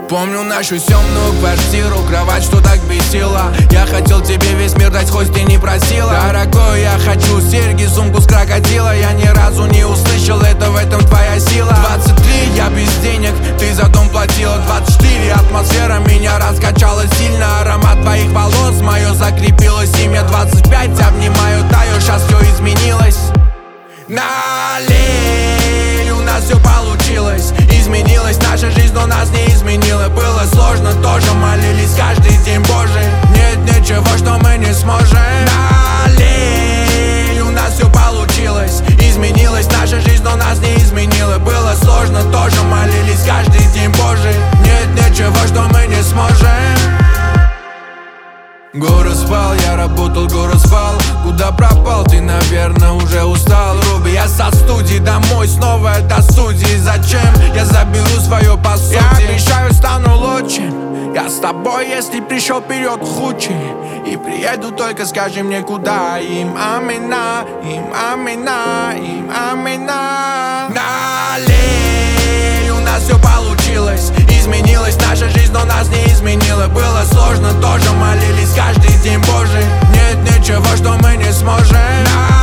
Помню нашу темную квартиру, кровать, что так бесила. Я хотел тебе весь мир дать, хоть ты не просила. Дорогой, я хочу серьги, сумку с крокодила. Я ни разу не услышал, это в этом твоя сила. 23, я без денег, ты за дом платила. 24, атмосфера меня раскачала сильно. Аромат твоих волос, мое закрепилось имя. 25, обнимаю, таю, сейчас все изменилось. Налей, у нас все получилось. Изменилась наша жизнь, но нас не изменила. Было сложно, тоже молились каждый день, Боже. Нет ничего, что мы не сможем. Налей, у нас все получилось. Изменилась наша жизнь, но нас не изменила. Было сложно, тоже молились каждый день, Боже. Нет ничего, что мы не сможем. Город спал, я работал, город спал. Куда пропал, ты, наверное, уже устал. Руби, я со студии домой, снова до студии. Зачем? Я заберу свое по сути. Я обещаю, стану лучше. Я с тобой, если пришел вперед худший. И приеду, только скажи мне куда. Им амина, им амина, им амина. Налей, у нас все получилось. Изменилась наша жизнь, но нас не изменила. Было сложно, тоже молились каждый день, Боже. Нет ничего, что мы не сможем.